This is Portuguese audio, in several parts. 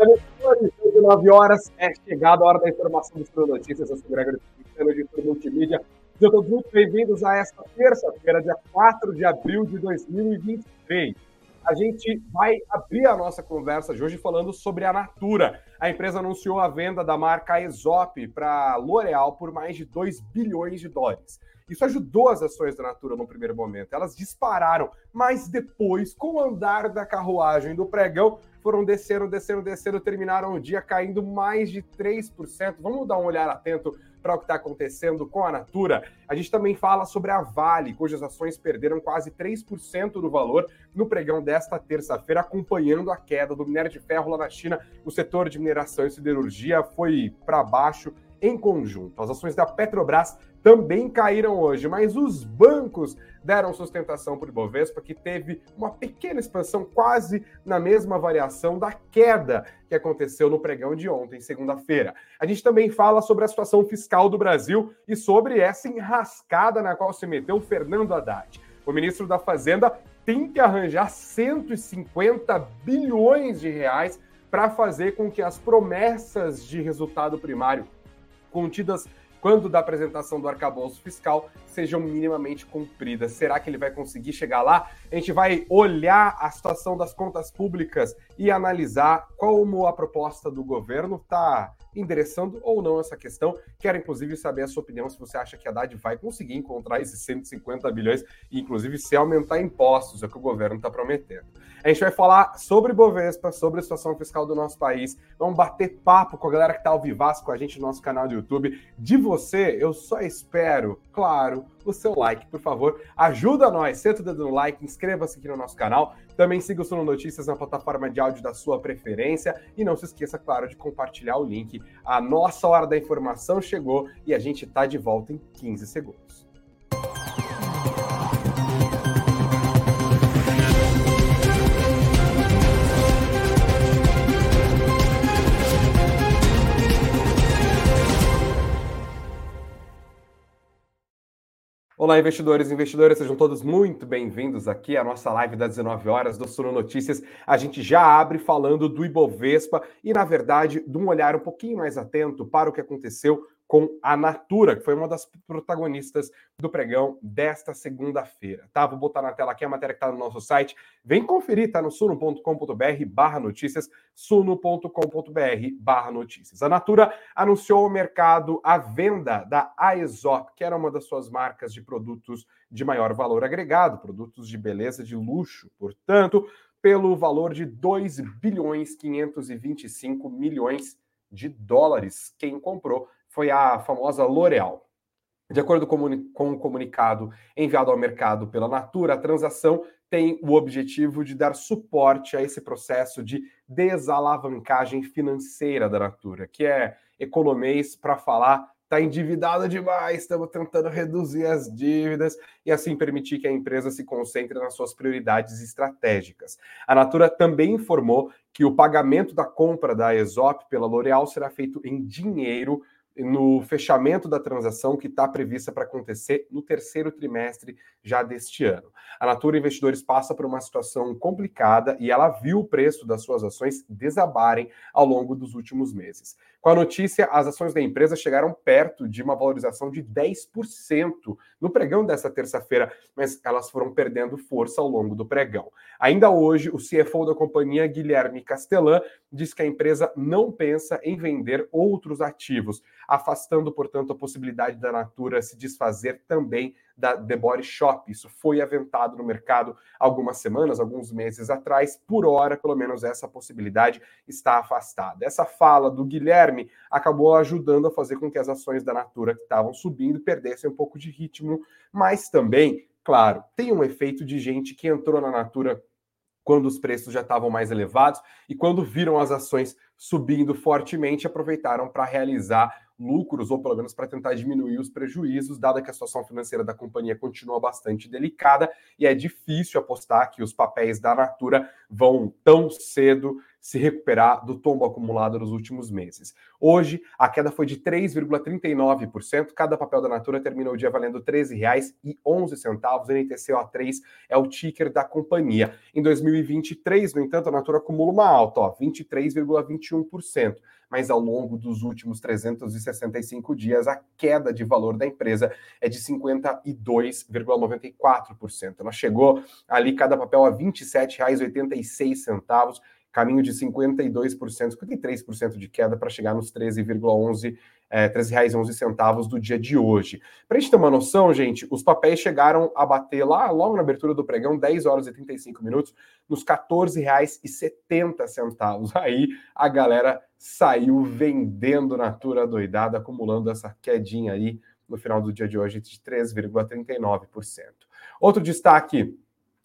Telespores, 19 horas, é chegada a hora da informação dos Pro Notícias. Eu sou o Gregory, editor multimídia. Sejam todos muito bem-vindos a esta terça-feira, dia 4 de abril de 2023. A gente vai abrir a nossa conversa de hoje falando sobre a Natura. A empresa anunciou a venda da marca Aesop para L'Oréal por mais de 2 bilhões de dólares. Isso ajudou as ações da Natura no primeiro momento. Elas dispararam, mas depois, com o andar da carruagem do pregão, foram descendo, terminaram o dia caindo mais de 3%. Vamos dar um olhar atento para o que está acontecendo com a Natura. A gente também fala sobre a Vale, cujas ações perderam quase 3% do valor no pregão desta terça-feira, acompanhando a queda do minério de ferro lá na China. O setor de mineração e siderurgia foi para baixo em conjunto. As ações da Petrobras também caíram hoje, mas os bancos deram sustentação para o Ibovespa, que teve uma pequena expansão quase na mesma variação da queda que aconteceu no pregão de ontem, segunda-feira. A gente também fala sobre a situação fiscal do Brasil e sobre essa enrascada na qual se meteu o Fernando Haddad. O ministro da Fazenda tem que arranjar 150 bilhões de reais para fazer com que as promessas de resultado primário contidas quando da apresentação do arcabouço fiscal sejam minimamente cumpridas. Será que ele vai conseguir chegar lá? A gente vai olhar a situação das contas públicas e analisar como a proposta do governo está endereçando ou não essa questão. Quero, inclusive, saber a sua opinião, se você acha que a Haddad vai conseguir encontrar esses 150 bilhões e, inclusive, se aumentar impostos, é o que o governo está prometendo. A gente vai falar sobre Bovespa, sobre a situação fiscal do nosso país. Vamos bater papo com a galera que está ao vivaço com a gente no nosso canal do YouTube. De você, eu só espero, claro, o seu like, por favor. Ajuda nós, senta o dedo no like, inscreva-se aqui no nosso canal. Também siga o Suno Notícias na plataforma de áudio da sua preferência. E não se esqueça, claro, de compartilhar o link. A nossa hora da informação chegou e a gente está de volta em 15 segundos. Olá, investidores e investidoras, sejam todos muito bem-vindos aqui à nossa live das 19 horas do Suno Notícias. A gente já abre falando do Ibovespa e, na verdade, de um olhar um pouquinho mais atento para o que aconteceu com a Natura, que foi uma das protagonistas do pregão desta segunda-feira, tá? Vou botar na tela aqui a matéria que está no nosso site. Vem conferir, tá no suno.com.br/notícias, suno.com.br/notícias. A Natura anunciou ao mercado a venda da Aesop, que era uma das suas marcas de produtos de maior valor agregado, produtos de beleza de luxo, portanto, pelo valor de 2 bilhões 525 milhões de dólares. Quem comprou foi a famosa L'Oréal. De acordo com o comunicado enviado ao mercado pela Natura, a transação tem o objetivo de dar suporte a esse processo de desalavancagem financeira da Natura, que é economês para falar, está endividada demais, estamos tentando reduzir as dívidas e assim permitir que a empresa se concentre nas suas prioridades estratégicas. A Natura também informou que o pagamento da compra da Aesop pela L'Oréal será feito em dinheiro no fechamento da transação que está prevista para acontecer no terceiro trimestre já deste ano. A Natura Investidores passa por uma situação complicada e ela viu o preço das suas ações desabarem ao longo dos últimos meses. Com a notícia, as ações da empresa chegaram perto de uma valorização de 10% no pregão dessa terça-feira, mas elas foram perdendo força ao longo do pregão. Ainda hoje, o CFO da companhia, Guilherme Castelã, diz que a empresa não pensa em vender outros ativos, afastando, portanto, a possibilidade da Natura se desfazer também da The Body Shop. Isso foi aventado no mercado algumas semanas, alguns meses atrás. Por hora, pelo menos essa possibilidade está afastada. Essa fala do Guilherme acabou ajudando a fazer com que as ações da Natura que estavam subindo perdessem um pouco de ritmo, mas também, claro, tem um efeito de gente que entrou na Natura quando os preços já estavam mais elevados e quando viram as ações subindo fortemente, aproveitaram para realizar lucros, ou pelo menos para tentar diminuir os prejuízos, dada que a situação financeira da companhia continua bastante delicada e é difícil apostar que os papéis da Natura vão tão cedo se recuperar do tombo acumulado nos últimos meses. Hoje, a queda foi de 3,39%, cada papel da Natura terminou o dia valendo R$ 13,11, NTCO3 é o ticker da companhia. Em 2023, no entanto, a Natura acumula uma alta, 23,21%, mas ao longo dos últimos 365 dias, a queda de valor da empresa é de 52,94%. Ela chegou ali, cada papel, a R$ 27,86, caminho de 52%, 53% de queda para chegar nos R$ 13,11 do dia de hoje. Para a gente ter uma noção, gente, os papéis chegaram a bater lá, logo na abertura do pregão, 10 horas e 35 minutos, nos R$ 14,70. Aí a galera saiu vendendo Natura doidada, acumulando essa quedinha aí no final do dia de hoje de 3,39%. Outro destaque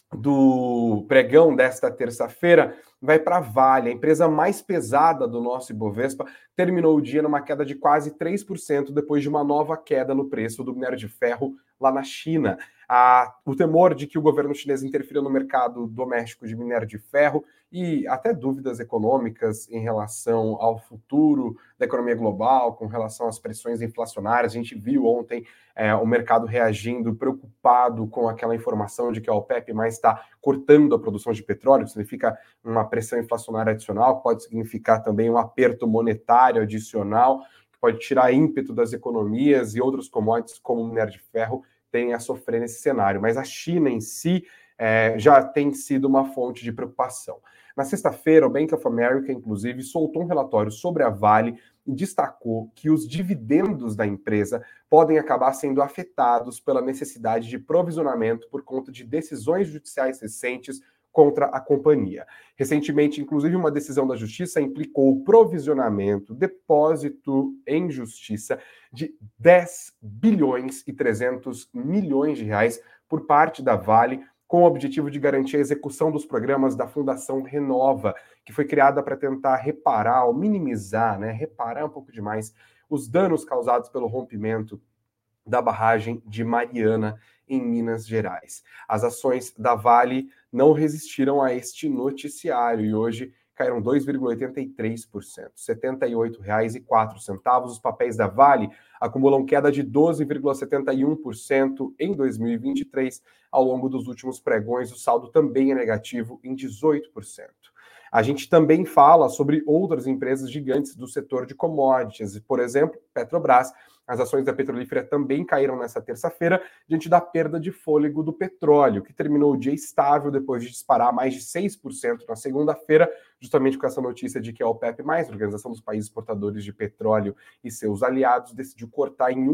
do pregão desta terça-feira vai para a Vale, a empresa mais pesada do nosso Ibovespa, terminou o dia numa queda de quase 3% depois de uma nova queda no preço do minério de ferro lá na China. O temor de que o governo chinês interfira no mercado doméstico de minério de ferro e até dúvidas econômicas em relação ao futuro da economia global, com relação às pressões inflacionárias. A gente viu ontem o mercado reagindo preocupado com aquela informação de que a OPEP mais está cortando a produção de petróleo, que significa uma pressão inflacionária adicional, pode significar também um aperto monetário adicional, que pode tirar ímpeto das economias e outros commodities como o minério de ferro têm a sofrer nesse cenário. Mas a China em si já tem sido uma fonte de preocupação. Na sexta-feira, o Bank of America, inclusive, soltou um relatório sobre a Vale e destacou que os dividendos da empresa podem acabar sendo afetados pela necessidade de provisionamento por conta de decisões judiciais recentes contra a companhia. Recentemente, inclusive, uma decisão da Justiça implicou o provisionamento, depósito em justiça de 10 bilhões e 300 milhões de reais por parte da Vale, com o objetivo de garantir a execução dos programas da Fundação Renova, que foi criada para tentar reparar ou minimizar, reparar um pouco demais, os danos causados pelo rompimento da barragem de Mariana, em Minas Gerais. As ações da Vale não resistiram a este noticiário e hoje caíram 2,83%, R$ 78,04. Os papéis da Vale acumulam queda de 12,71% em 2023. Ao longo dos últimos pregões, o saldo também é negativo em 18%. A gente também fala sobre outras empresas gigantes do setor de commodities, por exemplo, Petrobras. As ações da petrolífera também caíram nessa terça-feira diante da perda de fôlego do petróleo, que terminou o dia estável depois de disparar mais de 6% na segunda-feira, justamente com essa notícia de que a OPEP+, a Organização dos Países Exportadores de Petróleo e seus aliados, decidiu cortar em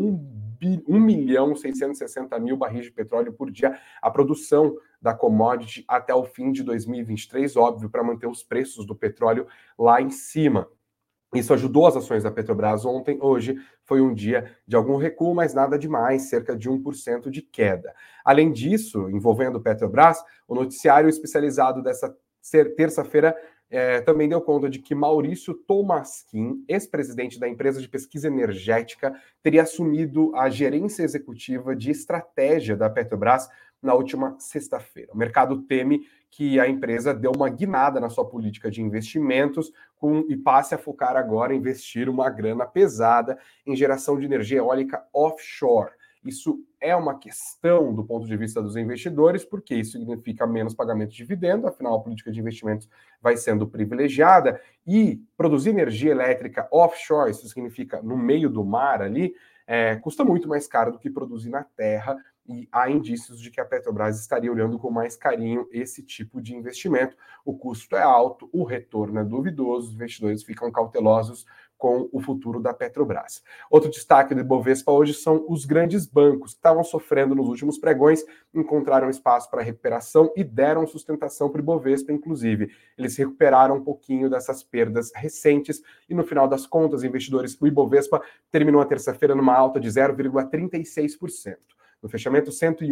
1.660.000 barris de petróleo por dia a produção da commodity até o fim de 2023, óbvio, para manter os preços do petróleo lá em cima. Isso ajudou as ações da Petrobras ontem. Hoje foi um dia de algum recuo, mas nada demais, cerca de 1% de queda. Além disso, envolvendo Petrobras, o noticiário especializado dessa terça-feira também deu conta de que Maurício Tolmasquim, ex-presidente da empresa de pesquisa energética, teria assumido a gerência executiva de estratégia da Petrobras na última sexta-feira. O mercado teme que a empresa deu uma guinada na sua política de investimentos e passe a focar agora em investir uma grana pesada em geração de energia eólica offshore. Isso é uma questão do ponto de vista dos investidores, porque isso significa menos pagamento de dividendo, afinal a política de investimentos vai sendo privilegiada, e produzir energia elétrica offshore, isso significa no meio do mar ali, custa muito mais caro do que produzir na terra, e há indícios de que a Petrobras estaria olhando com mais carinho esse tipo de investimento. O custo é alto, o retorno é duvidoso, os investidores ficam cautelosos com o futuro da Petrobras. Outro destaque do Ibovespa hoje são os grandes bancos, que estavam sofrendo nos últimos pregões, encontraram espaço para recuperação e deram sustentação para o Ibovespa, inclusive. Eles recuperaram um pouquinho dessas perdas recentes e, no final das contas, investidores, o Ibovespa terminou a terça-feira numa alta de 0,36%. No fechamento,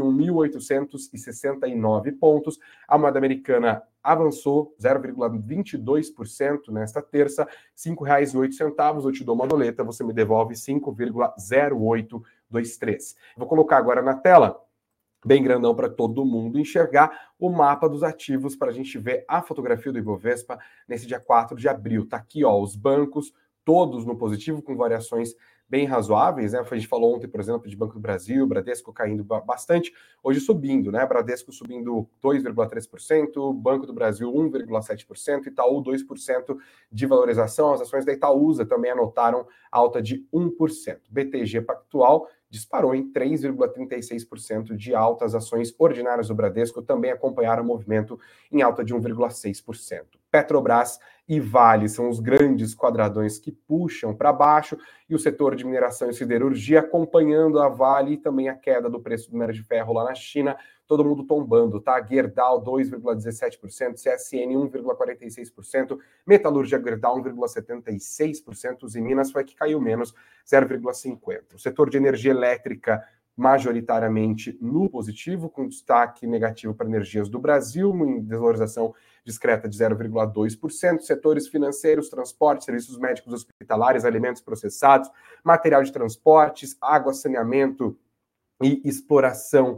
101.869 pontos. A moeda americana avançou 0,22% nesta terça, R$ 5,08. Eu te dou uma doleta, você me devolve 5,0823. Vou colocar agora na tela bem grandão para todo mundo enxergar, o mapa dos ativos para a gente ver a fotografia do Ibovespa nesse dia 4 de abril. Tá aqui, ó, os bancos todos no positivo, com variações bem razoáveis, né? A gente falou ontem, por exemplo, de Banco do Brasil, Bradesco caindo bastante, hoje subindo, né? Bradesco subindo 2,3%, Banco do Brasil 1,7%, Itaú 2% de valorização. As ações da Itaúsa também anotaram alta de 1%. BTG Pactual disparou em 3,36% de alta. As ações ordinárias do Bradesco também acompanharam o movimento em alta de 1,6%. Petrobras e Vale são os grandes quadradões que puxam para baixo, e o setor de mineração e siderurgia acompanhando a Vale e também a queda do preço do minério de ferro lá na China, todo mundo tombando, tá? Gerdau 2,17%, CSN 1,46%, Metalúrgia Gerdau 1,76%, e Minas foi que caiu menos, 0,50%. O setor de energia elétrica majoritariamente no positivo, com destaque negativo para Energias do Brasil, em desvalorização discreta de 0,2%, setores financeiros, transporte, serviços médicos hospitalares, alimentos processados, material de transportes, água, saneamento e exploração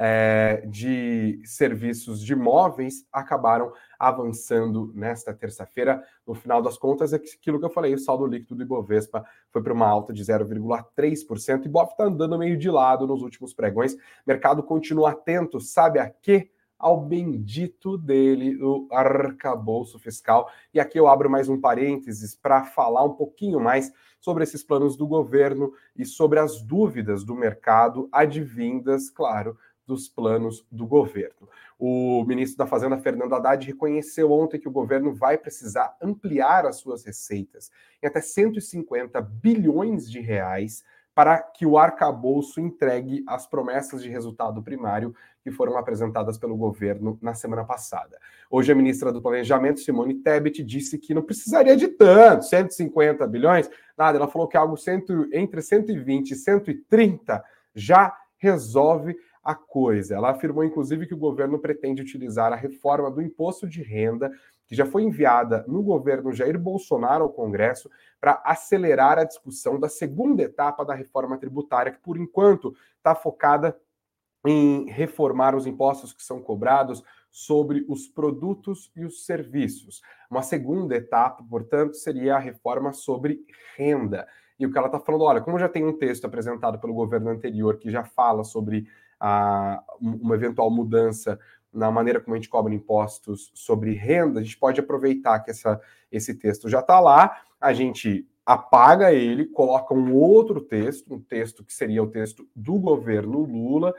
de serviços de imóveis acabaram avançando nesta terça-feira. No final das contas, é aquilo que eu falei, o saldo líquido do Ibovespa foi para uma alta de 0,3%. E Ibov está andando meio de lado nos últimos pregões. O mercado continua atento, sabe a quê? Ao bendito dele, o arcabouço fiscal. E aqui eu abro mais um parênteses para falar um pouquinho mais sobre esses planos do governo e sobre as dúvidas do mercado advindas, claro, dos planos do governo. O ministro da Fazenda, Fernando Haddad, reconheceu ontem que o governo vai precisar ampliar as suas receitas em até 150 bilhões de reais para que o arcabouço entregue as promessas de resultado primário que foram apresentadas pelo governo na semana passada. Hoje, a ministra do Planejamento, Simone Tebet, disse que não precisaria de tanto, 150 bilhões, nada. Ela falou que algo entre 120 e 130 já resolve a coisa. Ela afirmou, inclusive, que o governo pretende utilizar a reforma do imposto de renda, que já foi enviada no governo Jair Bolsonaro ao Congresso, para acelerar a discussão da segunda etapa da reforma tributária, que, por enquanto, está focada em reformar os impostos que são cobrados sobre os produtos e os serviços. Uma segunda etapa, portanto, seria a reforma sobre renda. E o que ela está falando, olha, como já tem um texto apresentado pelo governo anterior que já fala sobre uma eventual mudança na maneira como a gente cobra impostos sobre renda, a gente pode aproveitar que esse texto já está lá, a gente apaga ele, coloca um outro texto, um texto que seria o texto do governo Lula,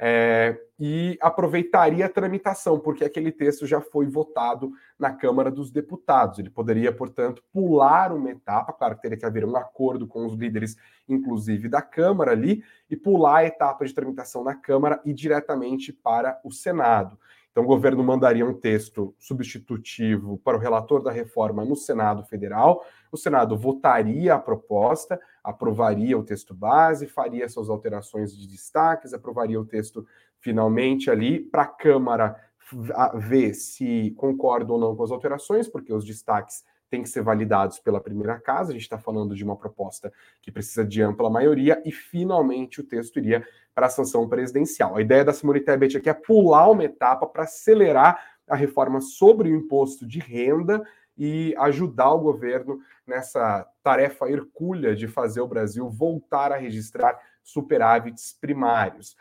e aproveitaria a tramitação, porque aquele texto já foi votado na Câmara dos Deputados. Ele poderia, portanto, pular uma etapa, claro que teria que haver um acordo com os líderes, inclusive da Câmara ali, e pular a etapa de tramitação na Câmara e diretamente para o Senado. Então, o governo mandaria um texto substitutivo para o relator da reforma no Senado Federal, o Senado votaria a proposta, aprovaria o texto base, faria suas alterações de destaques, aprovaria o texto finalmente ali, para a Câmara ver se concorda ou não com as alterações, porque os destaques têm que ser validados pela primeira casa, a gente está falando de uma proposta que precisa de ampla maioria, e finalmente o texto iria para a sanção presidencial. A ideia da Simone Tebet aqui é pular uma etapa para acelerar a reforma sobre o imposto de renda e ajudar o governo nessa tarefa hercúlea de fazer o Brasil voltar a registrar superávites primários.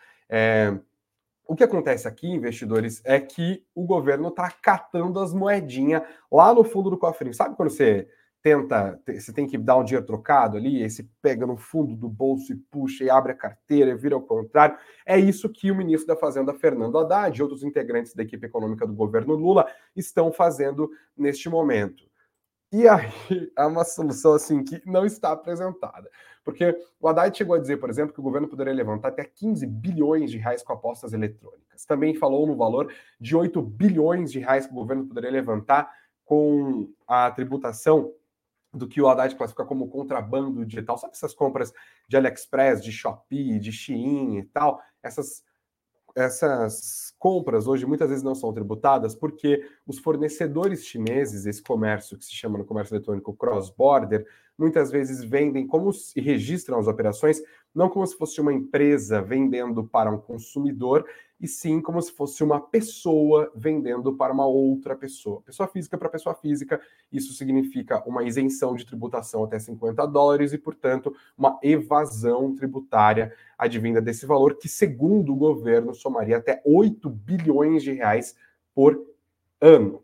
O que acontece aqui, investidores, é que o governo está catando as moedinhas lá no fundo do cofrinho. Sabe quando você você tem que dar um dinheiro trocado ali, aí você pega no fundo do bolso e puxa e abre a carteira e vira ao contrário? É isso que o ministro da Fazenda, Fernando Haddad, e outros integrantes da equipe econômica do governo Lula estão fazendo neste momento. E aí é uma solução assim que não está apresentada. Porque o Haddad chegou a dizer, por exemplo, que o governo poderia levantar até 15 bilhões de reais com apostas eletrônicas. Também falou no valor de 8 bilhões de reais que o governo poderia levantar com a tributação do que o Haddad classifica como contrabando digital. Sabe essas compras de AliExpress, de Shopee, de Shein e tal? Essas compras hoje muitas vezes não são tributadas porque os fornecedores chineses, esse comércio que se chama no comércio eletrônico cross-border, muitas vezes vendem e registram as operações não como se fosse uma empresa vendendo para um consumidor, e sim como se fosse uma pessoa vendendo para uma outra pessoa. Pessoa física para pessoa física, isso significa uma isenção de tributação até $50 e, portanto, uma evasão tributária advinda desse valor, que, segundo o governo, somaria até 8 bilhões de reais por ano.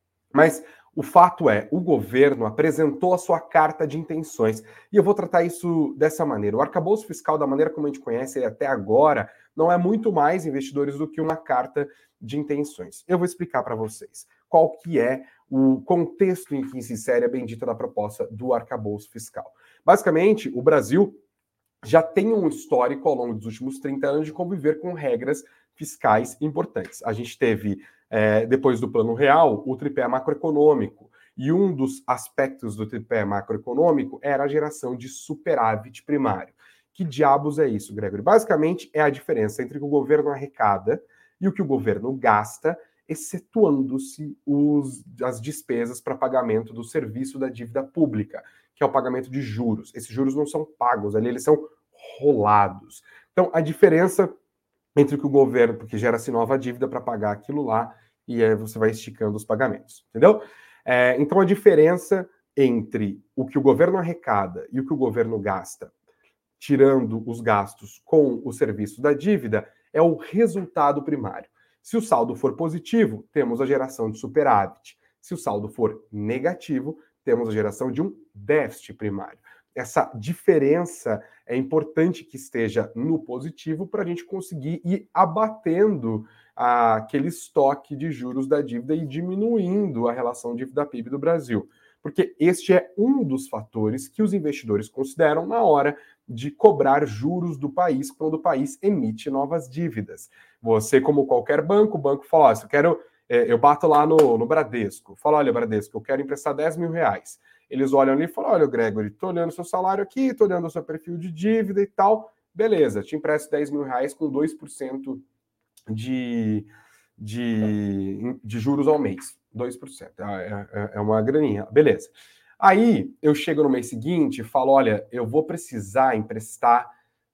Mas o fato é, o governo apresentou a sua carta de intenções, e eu vou tratar isso dessa maneira. O arcabouço fiscal, da maneira como a gente conhece ele até agora, não é muito mais, investidores, do que uma carta de intenções. Eu vou explicar para vocês qual que é o contexto em que se insere a bendita da proposta do arcabouço fiscal. Basicamente, o Brasil já tem um histórico ao longo dos últimos 30 anos de conviver com regras fiscais importantes. A gente teve, depois do Plano Real, o tripé macroeconômico, e um dos aspectos do tripé macroeconômico era a geração de superávit primário. Que diabos é isso, Gregory? Basicamente, é a diferença entre o que o governo arrecada e o que o governo gasta, excetuando-se as despesas para pagamento do serviço da dívida pública, que é o pagamento de juros. Esses juros não são pagos ali, eles são rolados. Então, a diferença entre o que o governo, porque gera-se nova dívida para pagar aquilo lá, e aí você vai esticando os pagamentos, entendeu? Então, a diferença entre o que o governo arrecada e o que o governo gasta, tirando os gastos com o serviço da dívida, é o resultado primário. Se o saldo for positivo, temos a geração de superávit. Se o saldo for negativo, temos a geração de um déficit primário. Essa diferença é importante que esteja no positivo para a gente conseguir ir abatendo aquele estoque de juros da dívida e diminuindo a relação dívida-PIB do Brasil. Porque este é um dos fatores que os investidores consideram na hora de cobrar juros do país quando o país emite novas dívidas. Você, como qualquer banco, o banco fala, eu bato lá no Bradesco, falo, olha, Bradesco, eu quero emprestar 10 mil reais. Eles olham ali e falam, olha, Gregory, tô olhando o seu salário aqui, tô olhando o seu perfil de dívida e tal, beleza, te empresto 10 mil reais com 2% de juros ao mês. 2%. É uma graninha, beleza. Aí eu chego no mês seguinte e falo, olha, eu vou precisar emprestar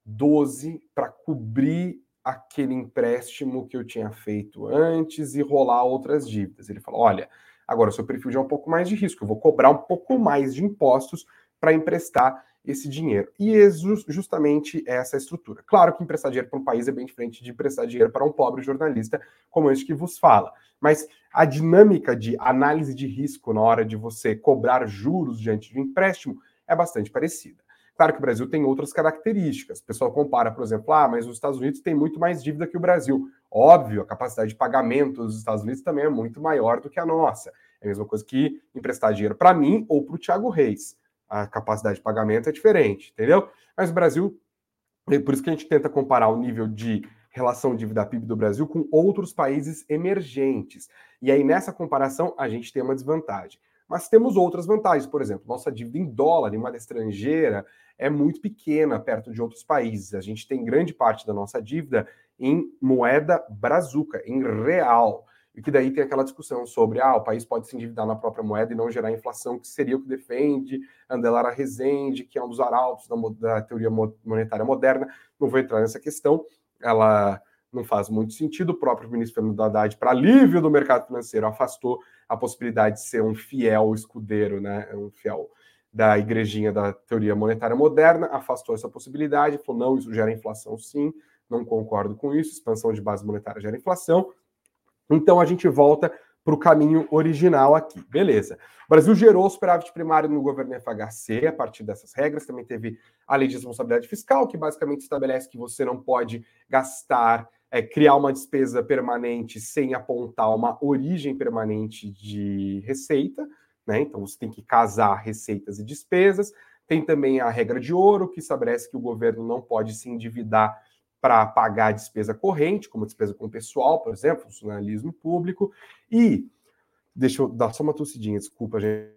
12 para cobrir aquele empréstimo que eu tinha feito antes e rolar outras dívidas. Ele fala, olha, agora o seu perfil já é um pouco mais de risco, eu vou cobrar um pouco mais de impostos para emprestar esse dinheiro. E é justamente essa estrutura. Claro que emprestar dinheiro para um país é bem diferente de emprestar dinheiro para um pobre jornalista como este que vos fala. Mas a dinâmica de análise de risco na hora de você cobrar juros diante de um empréstimo é bastante parecida. Claro que o Brasil tem outras características. O pessoal compara, por exemplo, mas os Estados Unidos têm muito mais dívida que o Brasil. Óbvio, a capacidade de pagamento dos Estados Unidos também é muito maior do que a nossa. É a mesma coisa que emprestar dinheiro para mim ou para o Thiago Reis. A capacidade de pagamento é diferente, entendeu? Mas o Brasil, por isso que a gente tenta comparar o nível de relação dívida-PIB do Brasil com outros países emergentes. E aí, nessa comparação, a gente tem uma desvantagem. Mas temos outras vantagens, por exemplo, nossa dívida em dólar, em moeda estrangeira, é muito pequena perto de outros países. A gente tem grande parte da nossa dívida em moeda brazuca, em real. E que daí tem aquela discussão sobre o país pode se endividar na própria moeda e não gerar inflação, que seria o que defende Andelara Rezende, que é um dos arautos da teoria monetária moderna. Não vou entrar nessa questão, ela não faz muito sentido. O próprio ministro Fernando Haddad, para alívio do mercado financeiro, afastou a possibilidade de ser um fiel escudeiro, né? Um fiel da igrejinha da teoria monetária moderna, afastou essa possibilidade, falou, não, isso gera inflação sim, não concordo com isso, expansão de base monetária gera inflação. Então a gente volta para o caminho original aqui, beleza. O Brasil gerou superávit primário no governo FHC a partir dessas regras, também teve a lei de responsabilidade fiscal, que basicamente estabelece que você não pode gastar, criar uma despesa permanente sem apontar uma origem permanente de receita, né? Então você tem que casar receitas e despesas. Tem também a regra de ouro, que estabelece que o governo não pode se endividar para pagar a despesa corrente, como despesa com o pessoal, por exemplo, funcionalismo público. E, deixa eu dar só uma tossidinha, desculpa, gente.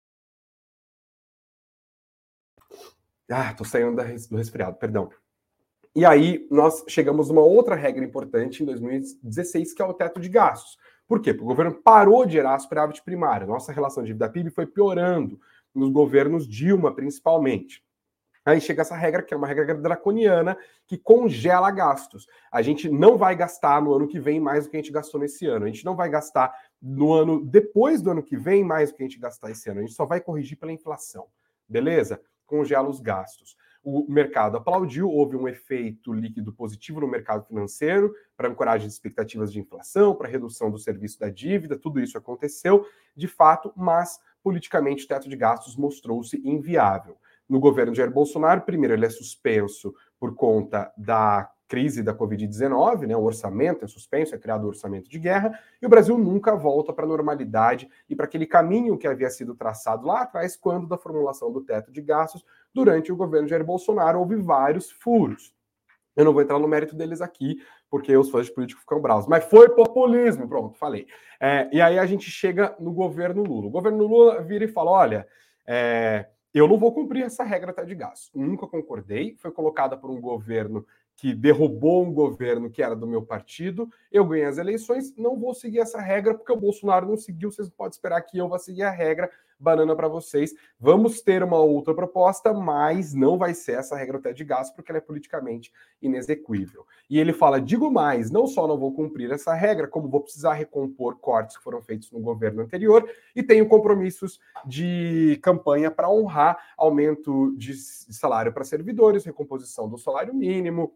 Tô saindo do resfriado, perdão. E aí, nós chegamos a uma outra regra importante em 2016, que é o teto de gastos. Por quê? Porque o governo parou de gerar superávit primário. Nossa relação de dívida-PIB foi piorando nos governos Dilma, principalmente. Aí chega essa regra, que é uma regra draconiana, que congela gastos. A gente não vai gastar no ano que vem mais do que a gente gastou nesse ano. A gente não vai gastar no ano depois do ano que vem mais do que a gente gastar esse ano. A gente só vai corrigir pela inflação. Beleza? Congela os gastos. O mercado aplaudiu, houve um efeito líquido positivo no mercado financeiro para ancoragem de expectativas de inflação, para redução do serviço da dívida, tudo isso aconteceu de fato, mas politicamente o teto de gastos mostrou-se inviável. No governo de Jair Bolsonaro, primeiro, ele é suspenso por conta da crise da Covid-19, né? O orçamento é suspenso, é criado o orçamento de guerra, e o Brasil nunca volta para a normalidade e para aquele caminho que havia sido traçado lá atrás, quando da formulação do teto de gastos, durante o governo de Jair Bolsonaro, houve vários furos. Eu não vou entrar no mérito deles aqui, porque os fãs de político ficam bravos. Mas foi populismo, pronto, falei. E aí a gente chega no governo Lula. O governo Lula vira e fala, olha, eu não vou cumprir essa regra até de gasto. Nunca concordei, foi colocada por um governo que derrubou um governo que era do meu partido, eu ganhei as eleições, não vou seguir essa regra porque o Bolsonaro não seguiu, vocês não podem esperar que eu vá seguir a regra, banana para vocês. Vamos ter uma outra proposta, mas não vai ser essa regra até de gasto porque ela é politicamente inexequível. E ele fala, digo mais, não só não vou cumprir essa regra, como vou precisar recompor cortes que foram feitos no governo anterior e tenho compromissos de campanha para honrar aumento de salário para servidores, recomposição do salário mínimo,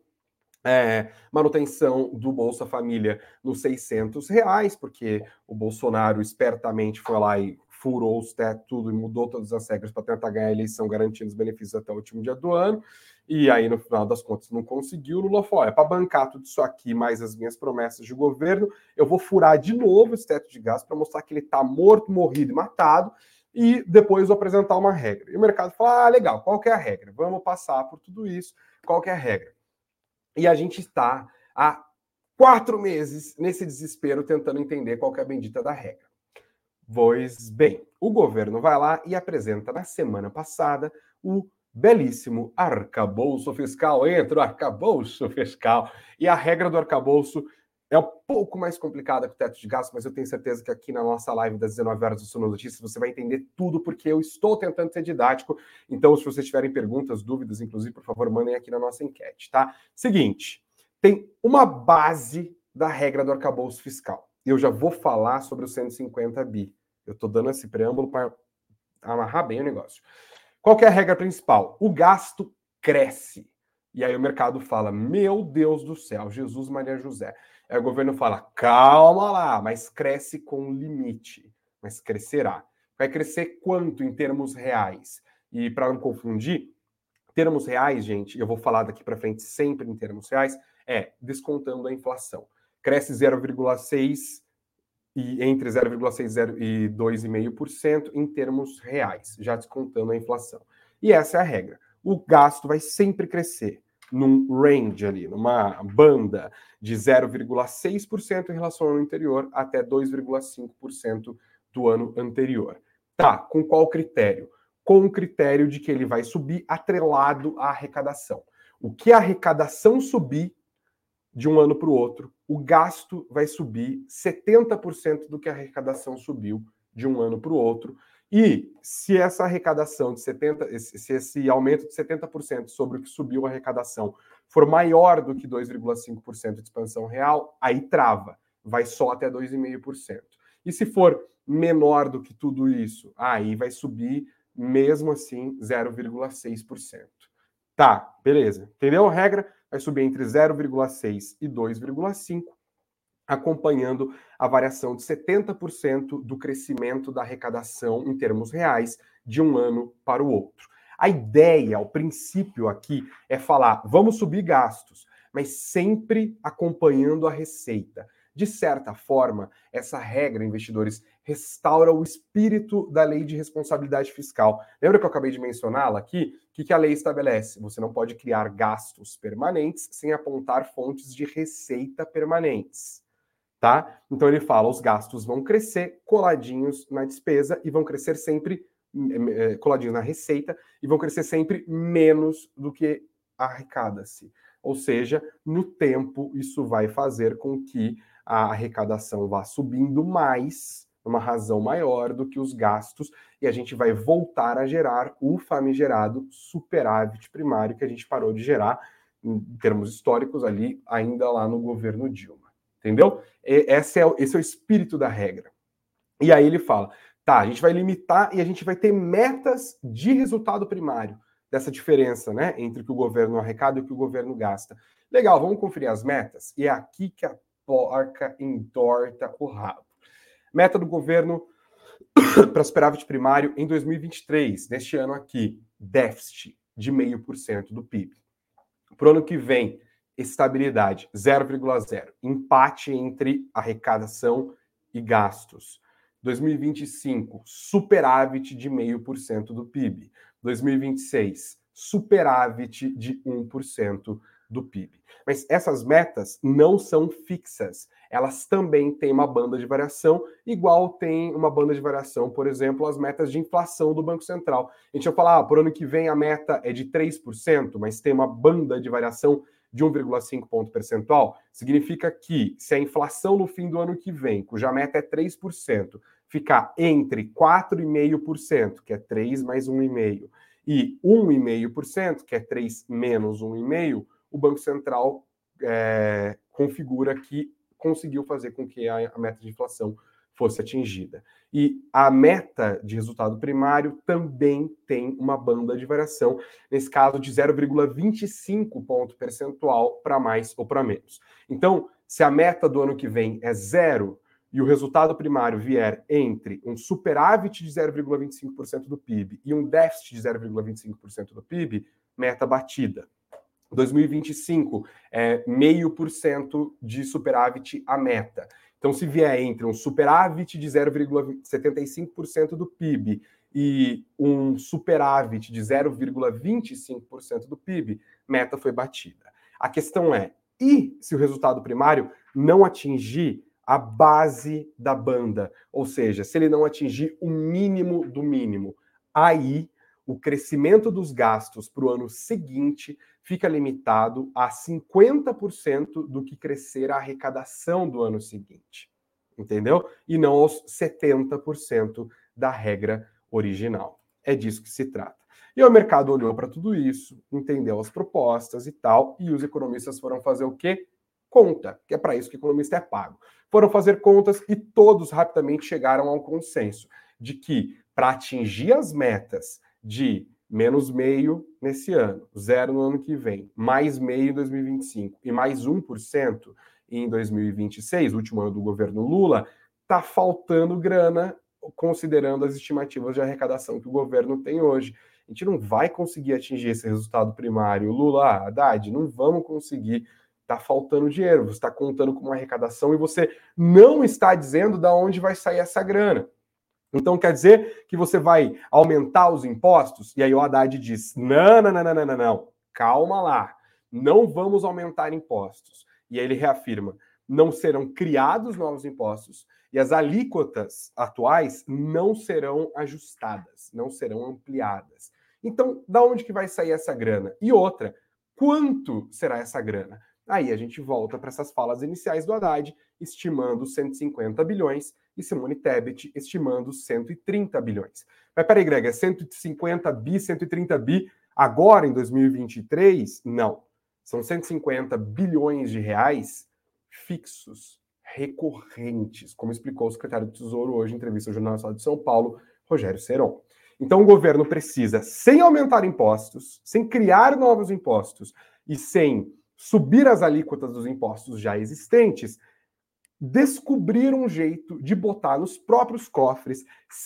manutenção do Bolsa Família nos R$ 600, porque o Bolsonaro espertamente foi lá e furou os tetos tudo e mudou todas as regras para tentar ganhar a eleição, garantindo os benefícios até o último dia do ano. E aí, no final das contas, não conseguiu. O Lula falou, para bancar tudo isso aqui, mais as minhas promessas de governo, eu vou furar de novo esse teto de gasto para mostrar que ele está morto, morrido e matado, e depois vou apresentar uma regra. E o mercado fala, legal, qual que é a regra? Vamos passar por tudo isso, qual que é a regra? E a gente está há 4 meses nesse desespero tentando entender qual que é a bendita da regra. Pois bem, o governo vai lá e apresenta na semana passada o belíssimo arcabouço fiscal. Entra o arcabouço fiscal. E a regra do arcabouço é um pouco mais complicada que o teto de gastos, mas eu tenho certeza que aqui na nossa live das 19 horas do Suno Notícias você vai entender tudo, porque eu estou tentando ser didático. Então, se vocês tiverem perguntas, dúvidas, inclusive, por favor, mandem aqui na nossa enquete, tá? Seguinte, tem uma base da regra do arcabouço fiscal. Eu já vou falar sobre os 150 bi. Eu estou dando esse preâmbulo para amarrar bem o negócio. Qual que é a regra principal? O gasto cresce. E aí o mercado fala, meu Deus do céu, Jesus, Maria, José. Aí o governo fala, calma lá, mas cresce com limite. Mas crescerá. Vai crescer quanto em termos reais? E para não confundir, termos reais, gente, eu vou falar daqui para frente sempre em termos reais, descontando a inflação. Cresce 0,6% e entre 0,6 e 2,5% em termos reais, já descontando a inflação. E essa é a regra. O gasto vai sempre crescer num range ali, numa banda de 0,6% em relação ao ano anterior até 2,5% do ano anterior. Tá, com qual critério? Com o critério de que ele vai subir atrelado à arrecadação. O que a arrecadação subir de um ano para o outro, o gasto vai subir 70% do que a arrecadação subiu de um ano para o outro. E se essa arrecadação de 70%, se esse aumento de 70% sobre o que subiu a arrecadação for maior do que 2,5% de expansão real, aí trava, vai só até 2,5%. E se for menor do que tudo isso, aí vai subir mesmo assim 0,6%. Tá, beleza. Entendeu a regra? Vai subir entre 0,6 e 2,5, acompanhando a variação de 70% do crescimento da arrecadação em termos reais de um ano para o outro. A ideia, o princípio aqui é falar, vamos subir gastos, mas sempre acompanhando a receita. De certa forma, essa regra, investidores, restaura o espírito da lei de responsabilidade fiscal. Lembra que eu acabei de mencioná-la aqui? O que a lei estabelece? Você não pode criar gastos permanentes sem apontar fontes de receita permanentes. Tá? Então ele fala, os gastos vão crescer coladinhos na despesa e vão crescer sempre coladinhos na receita e vão crescer sempre menos do que arrecada-se. Ou seja, no tempo isso vai fazer com que a arrecadação vá subindo mais uma razão maior do que os gastos, e a gente vai voltar a gerar o famigerado superávit primário que a gente parou de gerar, em termos históricos, ali, ainda lá no governo Dilma. Entendeu? Esse é o espírito da regra. E aí ele fala, tá, a gente vai limitar e a gente vai ter metas de resultado primário, dessa diferença, né, entre o que o governo arrecada e o que o governo gasta. Legal, vamos conferir as metas? E é aqui que a porca entorta o rabo. Meta do governo para superávit primário em 2023, neste ano aqui, déficit de 0,5% do PIB. Para o ano que vem, estabilidade, 0,0. Empate entre arrecadação e gastos. 2025, superávit de 0,5% do PIB. 2026, superávit de 1% do PIB. Mas essas metas não são fixas. Elas também têm uma banda de variação, igual tem uma banda de variação, por exemplo, as metas de inflação do Banco Central. A gente vai falar, por ano que vem a meta é de 3%, mas tem uma banda de variação de 1,5 ponto percentual. Significa que se a inflação no fim do ano que vem, cuja meta é 3%, ficar entre 4,5%, que é 3 mais 1,5%, e 1,5%, que é 3 menos 1,5%, o Banco Central configura que conseguiu fazer com que a meta de inflação fosse atingida. E a meta de resultado primário também tem uma banda de variação, nesse caso de 0,25 ponto percentual para mais ou para menos. Então, se a meta do ano que vem é 0 e o resultado primário vier entre um superávit de 0,25% do PIB e um déficit de 0,25% do PIB, meta batida. 2025 é 0,5% de superávit a meta. Então, se vier entre um superávit de 0,75% do PIB e um superávit de 0,25% do PIB, meta foi batida. A questão é, e se o resultado primário não atingir a base da banda? Ou seja, se ele não atingir o mínimo do mínimo, aí o crescimento dos gastos para o ano seguinte fica limitado a 50% do que crescer a arrecadação do ano seguinte. Entendeu? E não aos 70% da regra original. É disso que se trata. E o mercado olhou para tudo isso, entendeu as propostas e tal, e os economistas foram fazer o quê? Conta, que é para isso que o economista é pago. Foram fazer contas e todos rapidamente chegaram ao consenso de que, para atingir as metas de menos meio nesse ano, 0 no ano que vem, mais meio em 2025 e mais 1% em 2026, último ano do governo Lula, tá faltando grana, considerando as estimativas de arrecadação que o governo tem hoje. A gente não vai conseguir atingir esse resultado primário. Lula, Haddad, não vamos conseguir. Tá faltando dinheiro. Você está contando com uma arrecadação e você não está dizendo de onde vai sair essa grana. Então quer dizer que você vai aumentar os impostos? E aí o Haddad diz: não, calma lá, não vamos aumentar impostos. E aí ele reafirma: não serão criados novos impostos e as alíquotas atuais não serão ajustadas, não serão ampliadas. Então, da onde que vai sair essa grana? E outra, quanto será essa grana? Aí a gente volta para essas falas iniciais do Haddad, estimando 150 bilhões, e Simone Tebet estimando 130 bilhões. Mas peraí, Greg, é 150 bi, 130 bi agora em 2023? Não. São 150 bilhões de reais fixos, recorrentes, como explicou o secretário do Tesouro hoje em entrevista ao Jornal Nacional de São Paulo, Rogério Seron. Então o governo precisa, sem aumentar impostos, sem criar novos impostos e sem subir as alíquotas dos impostos já existentes, descobrir um jeito de botar nos próprios cofres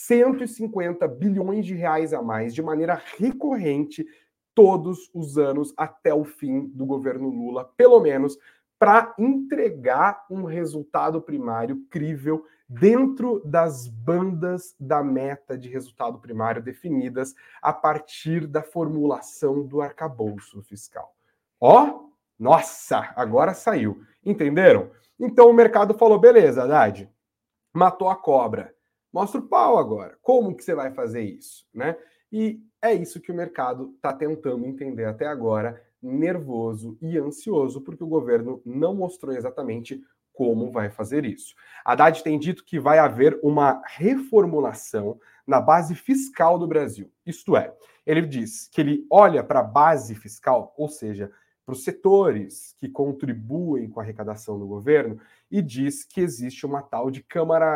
150 bilhões de reais a mais de maneira recorrente todos os anos até o fim do governo Lula, pelo menos para entregar um resultado primário crível dentro das bandas da meta de resultado primário definidas a partir da formulação do arcabouço fiscal. Ó, nossa, agora saiu. Entenderam? Então o mercado falou, beleza, Haddad, matou a cobra. Mostra o pau agora. Como que você vai fazer isso, né? E é isso que o mercado está tentando entender até agora, nervoso e ansioso, porque o governo não mostrou exatamente como vai fazer isso. Haddad tem dito que vai haver uma reformulação na base fiscal do Brasil. Isto é, ele diz que ele olha para a base fiscal, ou seja, para os setores que contribuem com a arrecadação do governo, e diz que existe uma tal de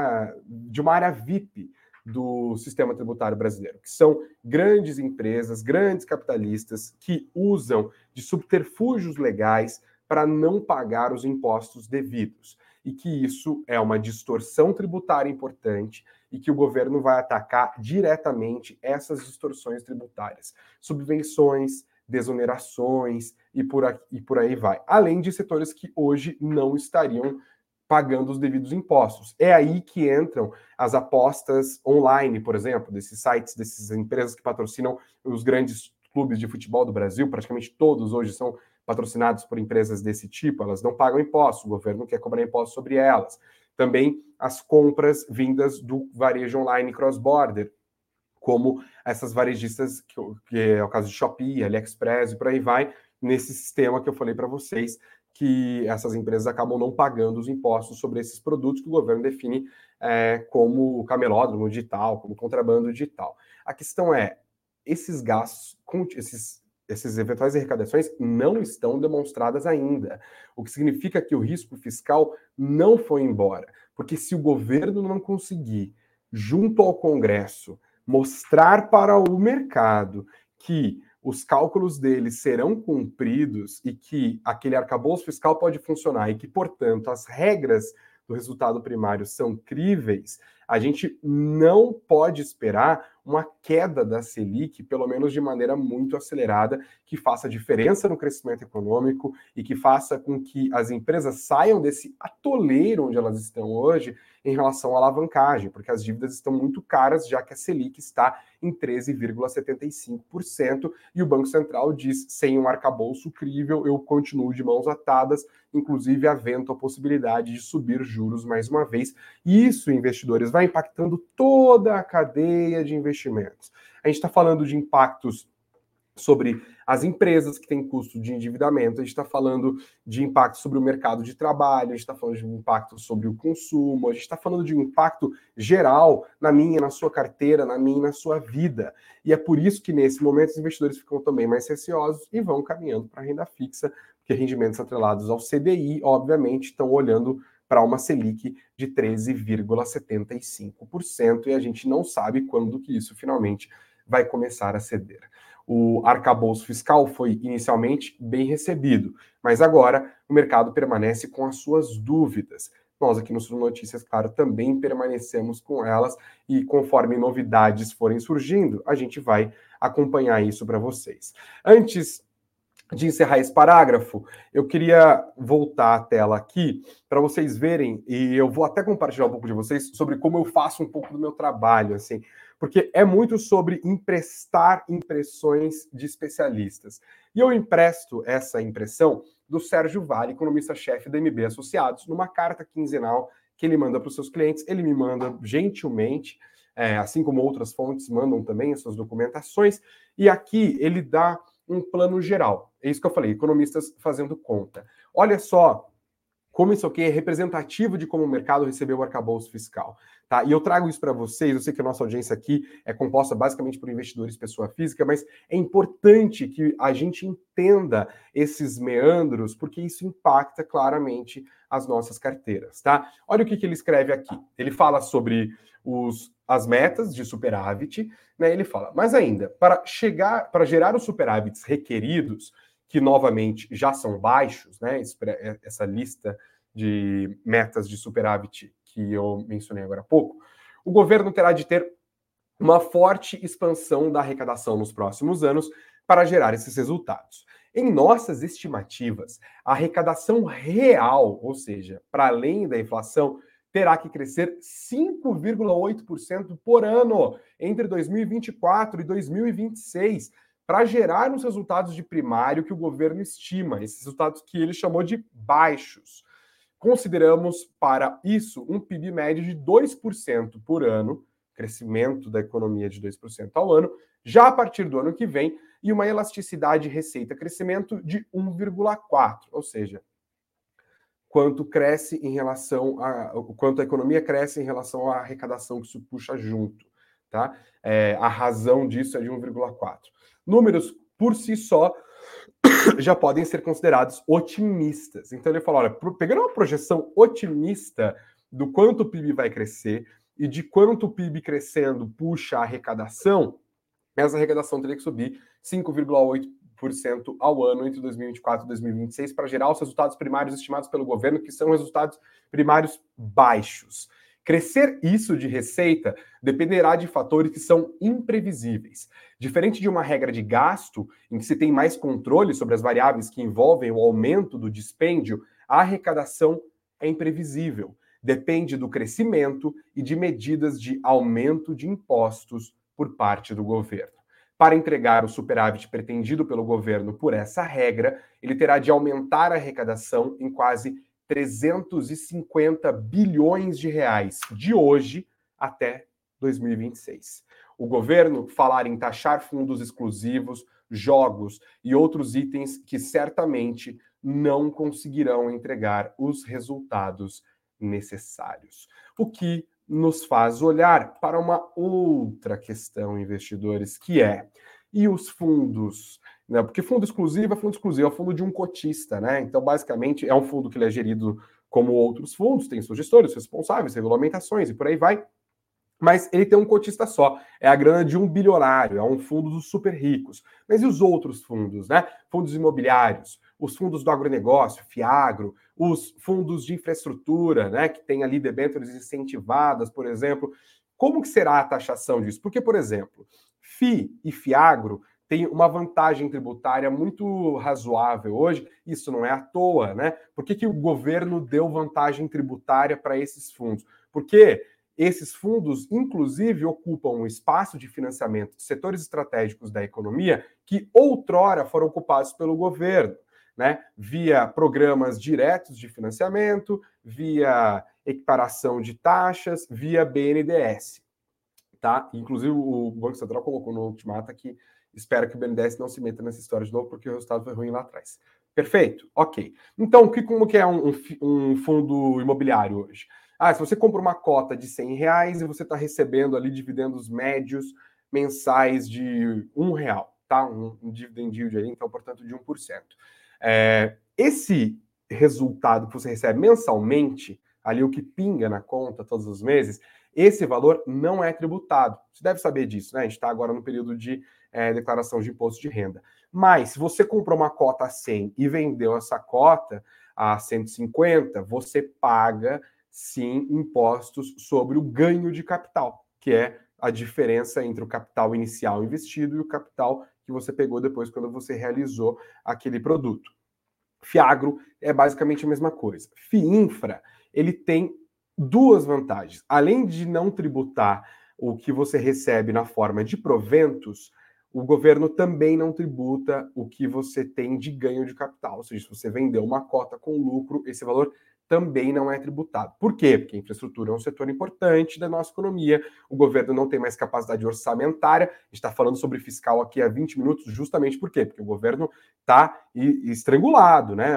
uma área VIP do sistema tributário brasileiro, que são grandes empresas, grandes capitalistas que usam de subterfúgios legais para não pagar os impostos devidos. E que isso é uma distorção tributária importante e que o governo vai atacar diretamente essas distorções tributárias. Subvenções, desonerações e por aí vai. Além de setores que hoje não estariam pagando os devidos impostos. É aí que entram as apostas online, por exemplo, desses sites, dessas empresas que patrocinam os grandes clubes de futebol do Brasil. Praticamente todos hoje são patrocinados por empresas desse tipo. Elas não pagam impostos, o governo quer cobrar impostos sobre elas. Também as compras vindas do varejo online cross-border, como essas varejistas, que é o caso de Shopee, AliExpress e por aí vai, nesse sistema que eu falei para vocês, que essas empresas acabam não pagando os impostos sobre esses produtos que o governo define como camelódromo digital, como contrabando digital. A questão é, esses gastos, esses eventuais arrecadações não estão demonstradas ainda, o que significa que o risco fiscal não foi embora, porque se o governo não conseguir, junto ao Congresso, mostrar para o mercado que os cálculos deles serão cumpridos e que aquele arcabouço fiscal pode funcionar e que, portanto, as regras do resultado primário são críveis, a gente não pode esperar uma queda da Selic, pelo menos de maneira muito acelerada, que faça diferença no crescimento econômico e que faça com que as empresas saiam desse atoleiro onde elas estão hoje em relação à alavancagem, porque as dívidas estão muito caras, já que a Selic está em 13,75%, e o Banco Central diz, sem um arcabouço crível, eu continuo de mãos atadas, inclusive havendo a possibilidade de subir juros mais uma vez. E isso, investidores, vai impactando toda a cadeia de investimentos. A gente está falando de impactos sobre as empresas que têm custo de endividamento, a gente está falando de impacto sobre o mercado de trabalho, a gente está falando de um impacto sobre o consumo, a gente está falando de um impacto geral na minha, na sua carteira, na minha e na sua vida. E é por isso que, nesse momento, os investidores ficam também mais receosos e vão caminhando para a renda fixa, porque rendimentos atrelados ao CDI, obviamente, estão olhando para uma Selic de 13,75%, e a gente não sabe quando que isso finalmente vai começar a ceder. O arcabouço fiscal foi inicialmente bem recebido, mas agora o mercado permanece com as suas dúvidas. Nós aqui no Sul Notícias, claro, também permanecemos com elas e conforme novidades forem surgindo, a gente vai acompanhar isso para vocês. Antes de encerrar esse parágrafo, eu queria voltar à tela aqui para vocês verem, e eu vou até compartilhar um pouco de vocês sobre como eu faço um pouco do meu trabalho, assim, porque é muito sobre emprestar impressões de especialistas. E eu empresto essa impressão do Sérgio Vale, economista-chefe da MB Associados, numa carta quinzenal que ele manda para os seus clientes. Ele me manda gentilmente, assim como outras fontes mandam também as suas documentações, e aqui ele dá um plano geral. É isso que eu falei, economistas fazendo conta. Olha só como isso aqui é representativo de como o mercado recebeu o arcabouço fiscal. Tá? E eu trago isso para vocês, eu sei que a nossa audiência aqui é composta basicamente por investidores pessoa física, mas é importante que a gente entenda esses meandros, porque isso impacta claramente as nossas carteiras. Tá? Olha o que ele escreve aqui. Ele fala sobre as metas de superávit, né? Ele fala, mas ainda, para gerar os superávites requeridos, que novamente já são baixos, né? Essa lista de metas de superávit que eu mencionei agora há pouco, o governo terá de ter uma forte expansão da arrecadação nos próximos anos para gerar esses resultados. Em nossas estimativas, a arrecadação real, ou seja, para além da inflação, terá que crescer 5,8% por ano entre 2024 e 2026, para gerar os resultados de primário que o governo estima, esses resultados que ele chamou de baixos. Consideramos para isso um PIB médio de 2% por ano, crescimento da economia de 2% ao ano, já a partir do ano que vem, e uma elasticidade receita-crescimento de 1,4%, ou seja, quanto cresce em relação o quanto a economia cresce em relação à arrecadação que isso puxa junto, tá? A razão disso é de 1,4. Números por si só já podem ser considerados otimistas. Então ele fala, olha, pegando uma projeção otimista do quanto o PIB vai crescer e de quanto o PIB crescendo puxa a arrecadação, essa arrecadação teria que subir 5,8% ao ano entre 2024 e 2026 para gerar os resultados primários estimados pelo governo, que são resultados primários baixos. Crescer isso de receita dependerá de fatores que são imprevisíveis. Diferente de uma regra de gasto, em que se tem mais controle sobre as variáveis que envolvem o aumento do dispêndio, a arrecadação é imprevisível. Depende do crescimento e de medidas de aumento de impostos por parte do governo. Para entregar o superávit pretendido pelo governo por essa regra, ele terá de aumentar a arrecadação em quase 350 bilhões de reais de hoje até 2026. O governo falar em taxar fundos exclusivos, jogos e outros itens que certamente não conseguirão entregar os resultados necessários. O que nos faz olhar para uma outra questão, investidores, que é, e os fundos? Né? Porque fundo exclusivo é fundo de um cotista, né? Então, basicamente, é um fundo que ele é gerido como outros fundos, tem seus gestores, responsáveis, regulamentações e por aí vai. Mas ele tem um cotista só, é a grana de um bilionário, é um fundo dos super ricos. Mas e os outros fundos, né? Fundos imobiliários, os fundos do agronegócio, Fiagro, os fundos de infraestrutura, né? Que tem ali debêntures incentivadas, por exemplo. Como que será a taxação disso? Porque, por exemplo, FI e Fiagro têm uma vantagem tributária muito razoável hoje, isso não é à toa, né? Por que o governo deu vantagem tributária para esses fundos? Porque esses fundos, inclusive, ocupam um espaço de financiamento de setores estratégicos da economia que outrora foram ocupados pelo governo, né? Via programas diretos de financiamento, via equiparação de taxas, via BNDES, tá? Inclusive, o Banco Central colocou no ultimato que espera que o BNDES não se meta nessa história de novo, porque o resultado foi ruim lá atrás. Perfeito? Ok. Então, como que é um fundo imobiliário hoje? Se você compra uma cota de R$100 e você está recebendo ali dividendos médios mensais de R$1, tá? Um dividend yield aí, então, portanto, de 1%. Esse resultado que você recebe mensalmente, ali o que pinga na conta todos os meses, esse valor não é tributado. Você deve saber disso, né? A gente está agora no período de declaração de imposto de renda. Mas, se você comprou uma cota a 100 e vendeu essa cota a 150, você paga sim, impostos sobre o ganho de capital, que é a diferença entre o capital inicial investido e o capital que você pegou depois quando você realizou aquele produto. Fiagro é basicamente a mesma coisa. FIINFRA, ele tem duas vantagens. Além de não tributar o que você recebe na forma de proventos, o governo também não tributa o que você tem de ganho de capital. Ou seja, se você vendeu uma cota com lucro, esse valor também não é tributado. Por quê? Porque a infraestrutura é um setor importante da nossa economia, o governo não tem mais capacidade orçamentária, a gente está falando sobre fiscal aqui há 20 minutos, justamente por quê? Porque o governo está estrangulado, né?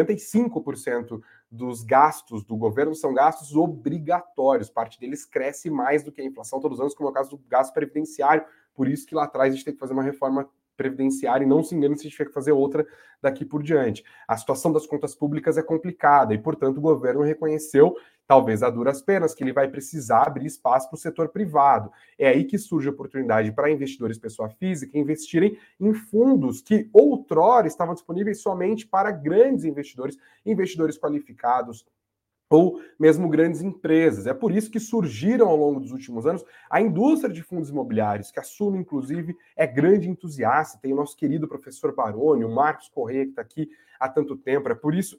95% dos gastos do governo são gastos obrigatórios, parte deles cresce mais do que a inflação todos os anos, como é o caso do gasto previdenciário, por isso que lá atrás a gente tem que fazer uma reforma previdenciária e não se engane se a gente tiver que fazer outra daqui por diante. A situação das contas públicas é complicada e, portanto, o governo reconheceu, talvez a duras penas, que ele vai precisar abrir espaço para o setor privado. É aí que surge a oportunidade para investidores pessoa física investirem em fundos que outrora estavam disponíveis somente para grandes investidores, investidores qualificados, ou mesmo grandes empresas. É por isso que surgiram ao longo dos últimos anos a indústria de fundos imobiliários, que a Suno, inclusive, é grande entusiasta. Tem o nosso querido professor Baroni, o Marcos Corrêa, que está aqui há tanto tempo. É por isso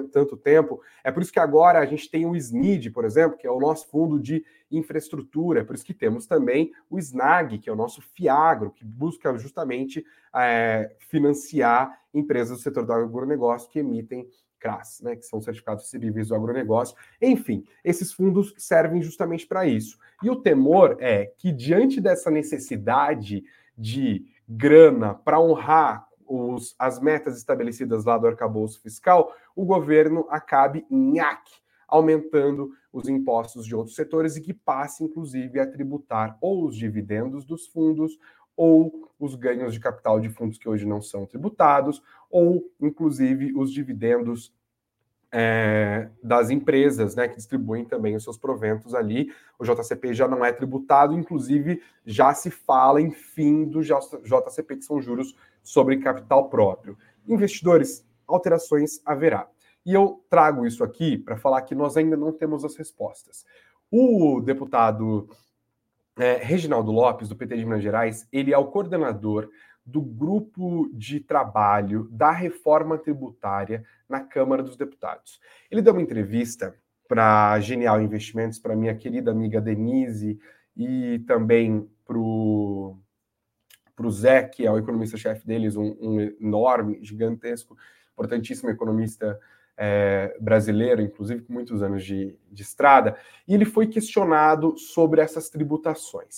que agora a gente tem o SNID, por exemplo, que é o nosso fundo de infraestrutura. É por isso que temos também o SNAG, que é o nosso Fiagro, que busca justamente financiar empresas do setor do agronegócio que emitem CRAs, né, que são certificados recebíveis do agronegócio. Enfim, esses fundos servem justamente para isso. E o temor é que, diante dessa necessidade de grana para honrar as metas estabelecidas lá do arcabouço fiscal, o governo acabe aumentando os impostos de outros setores e que passe, inclusive, a tributar ou os dividendos dos fundos ou os ganhos de capital de fundos que hoje não são tributados, ou, inclusive, os dividendos das empresas, né, que distribuem também os seus proventos ali. O JCP já não é tributado, inclusive já se fala em fim do JCP, que são juros sobre capital próprio. Investidores, alterações haverá. E eu trago isso aqui para falar que nós ainda não temos as respostas. O deputado Reginaldo Lopes, do PT de Minas Gerais, ele é o coordenador do grupo de trabalho da reforma tributária na Câmara dos Deputados. Ele deu uma entrevista para a Genial Investimentos, para minha querida amiga Denise, e também para o Zé, que é o economista-chefe deles, um enorme, gigantesco, importantíssimo economista brasileiro, inclusive com muitos anos de estrada, e ele foi questionado sobre essas tributações.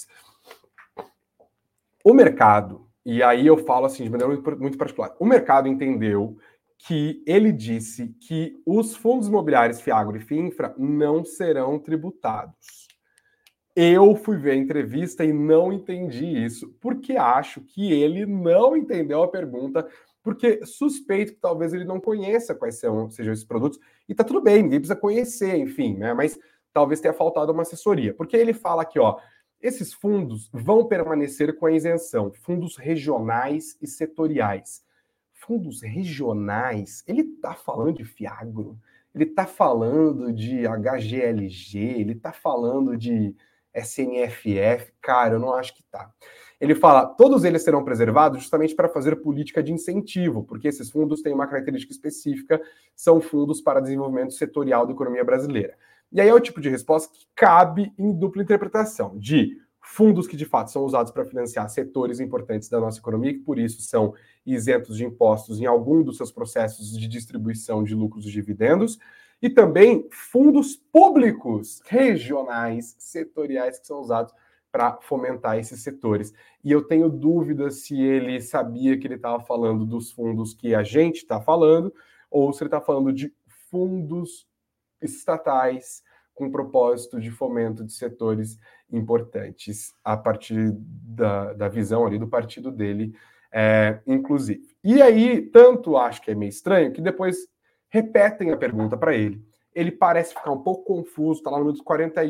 O mercado, e aí eu falo assim de maneira muito particular, o mercado entendeu que ele disse que os fundos imobiliários Fiagro e Fiinfra não serão tributados. Eu fui ver a entrevista e não entendi isso, porque acho que ele não entendeu a pergunta, porque suspeito que talvez ele não conheça quais sejam esses produtos, e tá tudo bem, ninguém precisa conhecer, enfim, né? Mas talvez tenha faltado uma assessoria, porque ele fala aqui, ó, esses fundos vão permanecer com a isenção, fundos regionais e setoriais. Fundos regionais, ele tá falando de Fiagro, ele tá falando de HGLG, ele tá falando de SNFF, cara, eu não acho que tá. Ele fala, todos eles serão preservados justamente para fazer política de incentivo, porque esses fundos têm uma característica específica, são fundos para desenvolvimento setorial da economia brasileira. E aí é o tipo de resposta que cabe em dupla interpretação, de fundos que de fato são usados para financiar setores importantes da nossa economia, que por isso são isentos de impostos em algum dos seus processos de distribuição de lucros e dividendos, e também fundos públicos, regionais, setoriais, que são usados para fomentar esses setores. E eu tenho dúvidas se ele sabia que ele estava falando dos fundos que a gente está falando, ou se ele está falando de fundos estatais com propósito de fomento de setores importantes, a partir da visão ali do partido dele, inclusive. E aí, tanto acho que é meio estranho, que depois repetem a pergunta para ele. Ele parece ficar um pouco confuso, está lá no minuto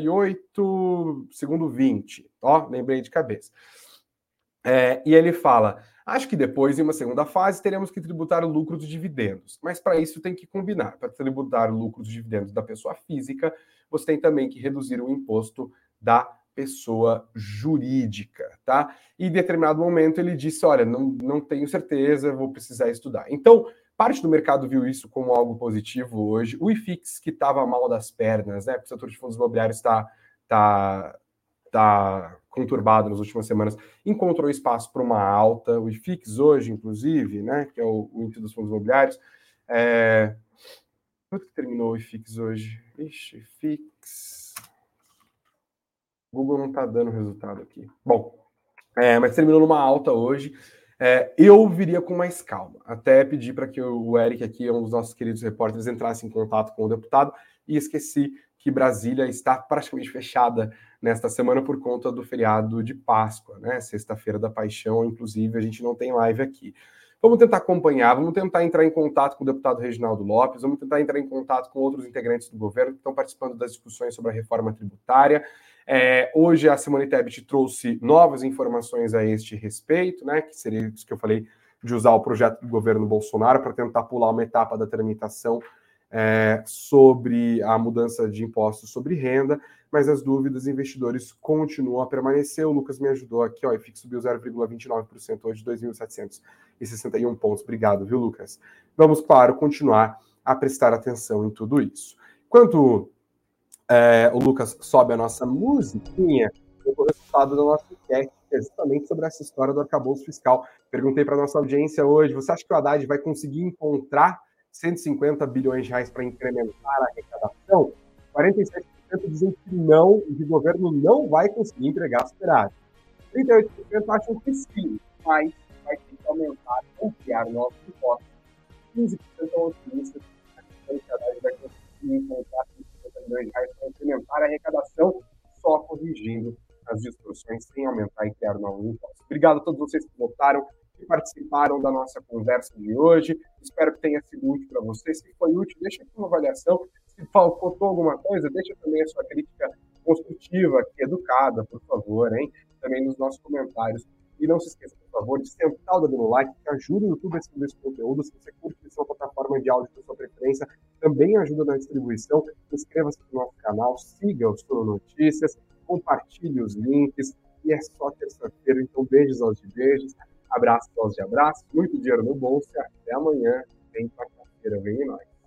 48, segundo 20. Ó, lembrei de cabeça. E ele fala, acho que depois, em uma segunda fase, teremos que tributar o lucro dos dividendos. Mas para isso tem que combinar. Para tributar o lucro dos dividendos da pessoa física, você tem também que reduzir o imposto da pessoa jurídica, tá? E em determinado momento ele disse, olha, não tenho certeza, vou precisar estudar. Então, parte do mercado viu isso como algo positivo hoje. O IFIX, que estava mal das pernas, né? Porque o setor de fundos imobiliários está conturbado nas últimas semanas, encontrou espaço para uma alta. O IFIX hoje, inclusive, né? Que é o índice dos fundos imobiliários. Quanto que terminou o IFIX hoje? Ixi, IFIX. O Google não está dando resultado aqui. Bom, mas terminou numa alta hoje. Eu viria com mais calma. Até pedi para que o Eric aqui, um dos nossos queridos repórteres, entrasse em contato com o deputado e esqueci que Brasília está praticamente fechada nesta semana por conta do feriado de Páscoa, né? Sexta-feira da Paixão, inclusive, a gente não tem live aqui. Vamos tentar acompanhar, vamos tentar entrar em contato com o deputado Reginaldo Lopes, vamos tentar entrar em contato com outros integrantes do governo que estão participando das discussões sobre a reforma tributária. Hoje a Simone Tebet trouxe novas informações a este respeito, né? Que seria isso que eu falei, de usar o projeto do governo Bolsonaro para tentar pular uma etapa da tramitação sobre a mudança de impostos sobre renda, mas as dúvidas dos investidores continuam a permanecer. O Lucas me ajudou aqui, ó, e FIX subiu 0,29% hoje, 2.761 pontos. Obrigado, viu, Lucas? Vamos, claro, continuar a prestar atenção em tudo isso. Enquanto o Lucas sobe a nossa musiquinha, o resultado da nossa enquete é justamente sobre essa história do arcabouço fiscal. Perguntei para a nossa audiência hoje, você acha que o Haddad vai conseguir encontrar 150 bilhões de reais para incrementar a arrecadação? 47% dizem que não, que o governo não vai conseguir entregar superávit. 38% acham que sim, mas vai ter que aumentar um pouco. criar novos impostos. 15% são otimistas, acreditando que a Haddad vai conseguir encontrar 50 milhões de reais para incrementar a arrecadação, só corrigindo as distorções sem aumentar e criar novos impostos. Obrigado a todos vocês que votaram, que participaram da nossa conversa de hoje. Espero que tenha sido útil para vocês. Se foi útil, deixa aqui uma avaliação. Se faltou alguma coisa, deixa também a sua crítica construtiva, aqui, educada, por favor, hein? Também nos nossos comentários. E não se esqueça, por favor, de sentar o dedo no like, que ajuda o YouTube a distribuir esse conteúdo. Se você curte a sua plataforma de áudio da sua preferência, também ajuda na distribuição. Inscreva-se no nosso canal, siga o Suno Notícias, compartilhe os links. E é só terça-feira, então beijos aos de beijos, abraços aos de abraços, muito dinheiro no bolso e até amanhã. Vem quarta-feira, vem em nós.